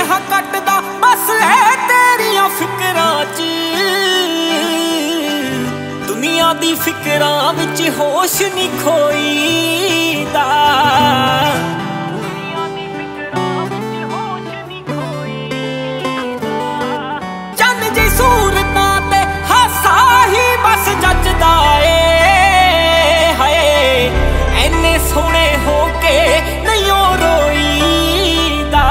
ਰਹਾ ਕੱਟਦਾ ਬਸ ਐ ਤੇਰੀਆਂ ਫਿਕਰਾਂ 'ਚ ਦੁਨੀਆ ਦੀ ਫਿਕਰਾਂ ਵਿੱਚ ਹੋਸ਼ ਨਹੀਂ ਖੋਈਦਾ ਚੰਨ ਜੀ ਸੂਰਤਾਂ ਤੇ ਹਾਸਾ ਹੀ ਬਸ ਜੱਜਦਾ ਏ ਹਾਏ ਐਨੇ ਸੋਹਣੇ ਹੋ ਕੇ ਨਹੀਂ ਓ ਰੋਈਦਾ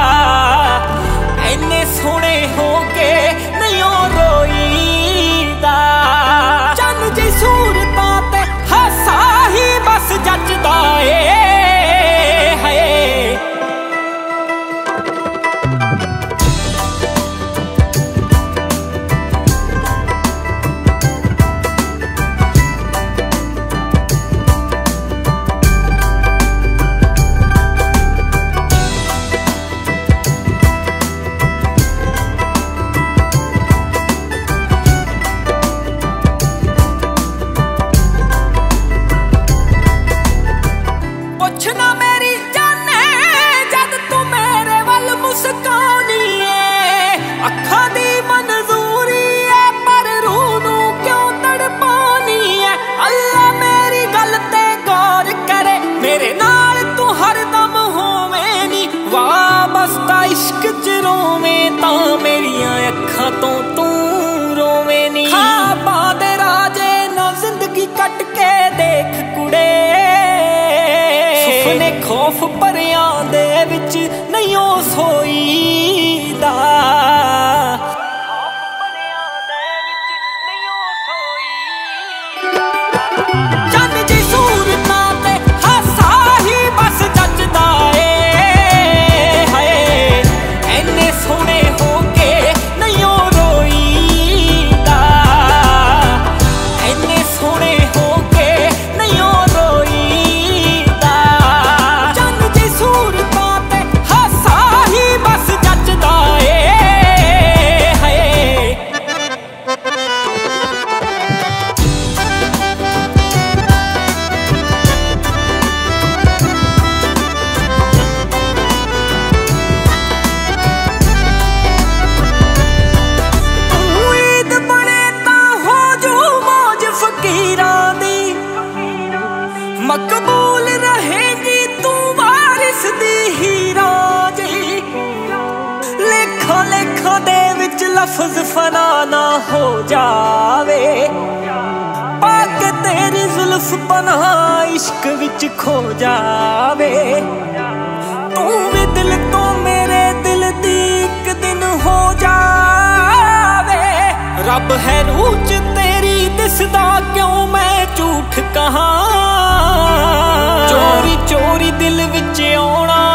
ਐਨੇ ਸੋਹਣੇ ਹੋ ਕੇ ਨਹੀਂ ਓ ਰੋਈਦਾ ਚੰਨ ਜੀ ਸੂਰਤਾਂ ਤੇ ਹਾਸਾ ਹੀ ਬਸ ਜੱਜਦਾ ਏ ਹਾਏ ਪੁੱਛਣਾ ਮੇਰੀ ਜਾਨੇ ਜਦ ਤੂੰ ਮੇਰੇ ਵੱਲ ਮੁਸਕਾਨੀ ਏ ਅੱਖਾਂ ਦੀ ਮਨਜ਼ੂਰੀ ਏ ਪਰ ਰੂਹ ਨੂੰ ਕਿਉਂ ਤੜਪਾਨੀ ਏ ਅੱਲਾ ਮੇਰੀ ਗੱਲ ਤੇ ਗੌਰ ਕਰੇ ਮੇਰੇ ਨਾਲ ਤੂੰ ਹਰਦਮ ਹੋਵੇਂ ਨੀ ਵਾਬਸਤਾ ਇਸ਼ਕ 'ਚ ਰੋਵੇਂ ਤਾਂ ਮੇਰੀਆਂ ਅੱਖਾਂ ਤੋਂ ਤੂੰ ਰੋਵੇਂ ਨੀ ਖਾਬਾਂ ਦੇ ਰਾਜੇ ਨਾ ਜ਼ਿੰਦਗੀ ਕੱਟ ਕੇ ਦੇਖ ਕੁੜੇ ਸੁਪਨੇ ਖੌਫ ਭਰਿਆਂ ਦੇ ਵਿੱਚ ਨਹੀਂ ਓ ਸੋਈਦਾ ਚੰਨ ਜੀ ਸੂਰਤਾਂ ਤੇ ਹਾਸਾ ਹੀ ਬਸ ਜੱਜਦਾ ਏ ਹਾਏ ਐਨੇ ਸੋਹਣੇ ਹੋ ਕੇ ਨਹੀਂ ਓ ਰੋਈਦਾ ਐਨੇ ਸੋਹਣੇ ਹੋ ਕੇ ਨਹੀਂ ਓ ਰੋਈਦਾ ਚੰਨ ਜੀ ਸੂਰਤਾਂ ਤੇ ਹਾਸਾ ਹੀ ਬਸ ਜੱਜਦਾ ਏ ਹਾਏ ਉਮੀਦ ਬਣੇ ਤਾਂ ਹੋ ਜੂ ਮੌਜ ਫਕੀਰਾਂ ਦੀ ਮਕਬੂਲ ਰਹੇਗੀ ਤੂੰ ਵਾਰਿਸ ਦੀ ਹੀਰਾ ਜੀ ਲੇਖਾਂ ਲੇਖਾਂ ਦੇ ਵਿੱਚ ਲਫ਼ਜ਼ ਫਨਾ ਨਾ ਹੋ ਜਾਵੇ ਪਾਕ ਤੇਰੀ ਜ਼ੁਲਫ ਪਨਾਹ ਇਸ਼ਕ ਵਿੱਚ ਖੋ ਜਾਵੇ ਤੂੰ ਵੀ ਦਿਲ ਤੋਂ ਮੇਰੇ ਦਿਲ ਦੀ ਇੱਕ ਦਿਨ ਹੋ ਜਾਵੇ ਰੱਬ ਹੈ ਰੂਹ 'ਚ ਤੇਰੀ ਦਿਸਦਾ ਕਿਉਂ ਮੈਂ ਝੂਠ ਕਹਾਂ ਚੋਰੀ ਚੋਰੀ ਦਿਲ ਵਿੱਚ ਆਉਣਾ